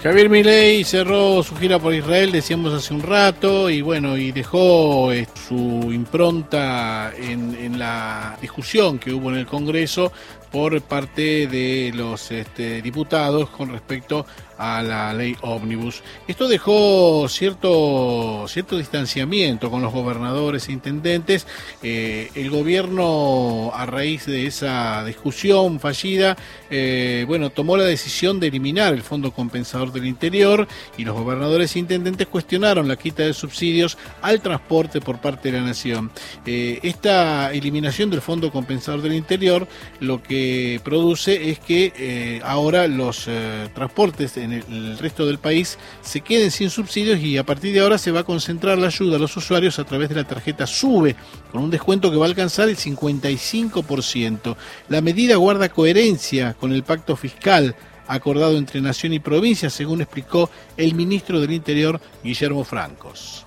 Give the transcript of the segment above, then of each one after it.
Javier Milei cerró su gira por Israel, decíamos hace un rato, y bueno, y dejó su impronta en la discusión que hubo en el Congreso por parte de los diputados con respecto a la ley ómnibus. Esto dejó cierto distanciamiento con los gobernadores e intendentes. El gobierno, a raíz de esa discusión fallida, tomó la decisión de eliminar el Fondo Compensador del Interior, y los gobernadores e intendentes cuestionaron la quita de subsidios al transporte por parte de la Nación. Esta eliminación del Fondo Compensador del Interior lo que produce es que ahora los transportes en el resto del país se queden sin subsidios, y a partir de ahora se va a concentrar la ayuda a los usuarios a través de la tarjeta SUBE, con un descuento que va a alcanzar el 55%. La medida guarda coherencia con el pacto fiscal acordado entre Nación y provincia, según explicó el ministro del Interior, Guillermo Francos.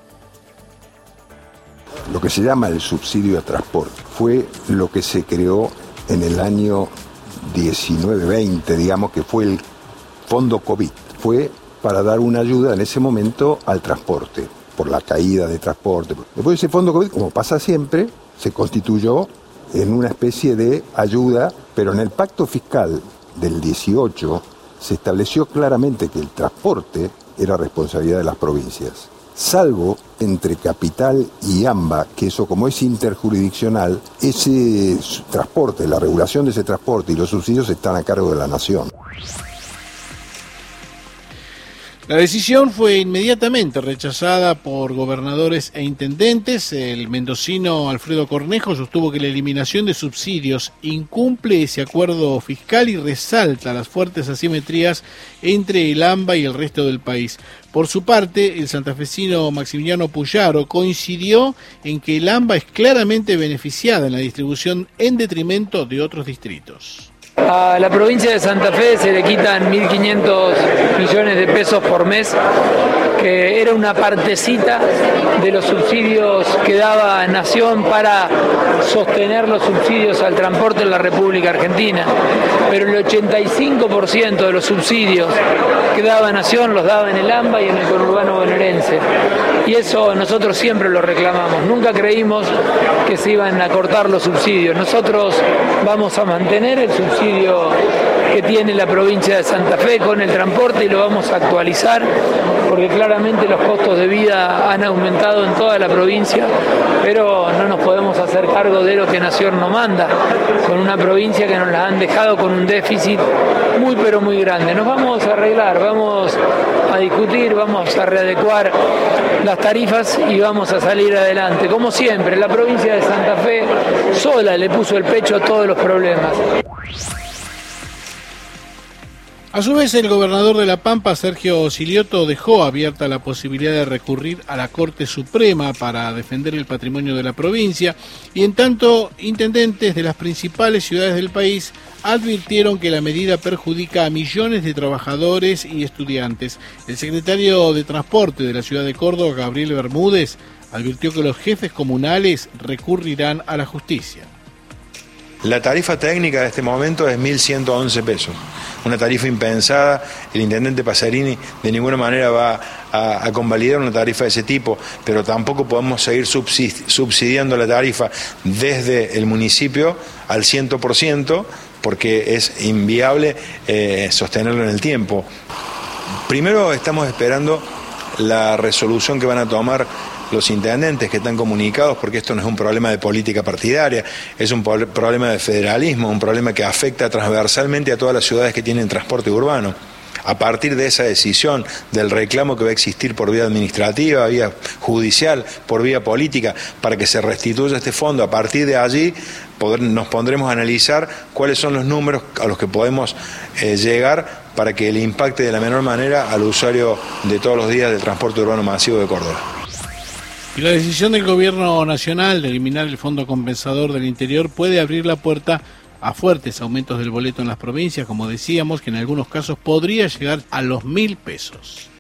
Lo que se llama el subsidio de transporte fue lo que se creó en el año 19-20, digamos, que fue el fondo COVID. Fue para dar una ayuda en ese momento al transporte, por la caída de transporte. Después ese fondo COVID, como pasa siempre, se constituyó en una especie de ayuda, pero en el pacto fiscal del 18 se estableció claramente que el transporte era responsabilidad de las provincias, salvo entre Capital y AMBA, que eso, como es interjurisdiccional, ese transporte, la regulación de ese transporte y los subsidios están a cargo de la Nación. La decisión fue inmediatamente rechazada por gobernadores e intendentes. El mendocino Alfredo Cornejo sostuvo que la eliminación de subsidios incumple ese acuerdo fiscal y resalta las fuertes asimetrías entre el AMBA y el resto del país. Por su parte, el santafesino Maximiliano Puyaro coincidió en que el AMBA es claramente beneficiada en la distribución en detrimento de otros distritos. A la provincia de Santa Fe se le quitan 1.500 millones de pesos por mes, que era una partecita de los subsidios que daba Nación para sostener los subsidios al transporte en la República Argentina. Pero el 85% de los subsidios que daba Nación los daba en el AMBA y en el conurbano bonaerense. Y eso nosotros siempre lo reclamamos. Nunca creímos que se iban a cortar los subsidios. Nosotros vamos a mantener el subsidio que tiene la provincia de Santa Fe con el transporte, y lo vamos a actualizar porque claramente los costos de vida han aumentado en toda la provincia, pero no nos podemos hacer cargo de lo que Nación nos manda, con una provincia que nos la han dejado con un déficit muy pero muy grande. Nos vamos a arreglar, vamos a discutir, vamos a readecuar las tarifas y vamos a salir adelante. Como siempre, la provincia de Santa Fe sola le puso el pecho a todos los problemas. A su vez, el gobernador de La Pampa, Sergio Silioto, dejó abierta la posibilidad de recurrir a la Corte Suprema para defender el patrimonio de la provincia, y en tanto, intendentes de las principales ciudades del país advirtieron que la medida perjudica a millones de trabajadores y estudiantes. El secretario de Transporte de la ciudad de Córdoba, Gabriel Bermúdez, advirtió que los jefes comunales recurrirán a la justicia. La tarifa técnica de este momento es 1.111 pesos, una tarifa impensada. El intendente Pasarini de ninguna manera va a convalidar una tarifa de ese tipo, pero tampoco podemos seguir subsidiando la tarifa desde el municipio al 100%, porque es inviable sostenerlo en el tiempo. Primero estamos esperando la resolución que van a tomar los intendentes, que están comunicados, porque esto no es un problema de política partidaria, es un problema de federalismo, un problema que afecta transversalmente a todas las ciudades que tienen transporte urbano. A partir de esa decisión, del reclamo que va a existir por vía administrativa, vía judicial, por vía política, para que se restituya este fondo, a partir de allí nos pondremos a analizar cuáles son los números a los que podemos llegar para que le impacte de la menor manera al usuario de todos los días del transporte urbano masivo de Córdoba. Y la decisión del gobierno nacional de eliminar el Fondo Compensador del Interior puede abrir la puerta a fuertes aumentos del boleto en las provincias, como decíamos, que en algunos casos podría llegar a los 1.000 pesos.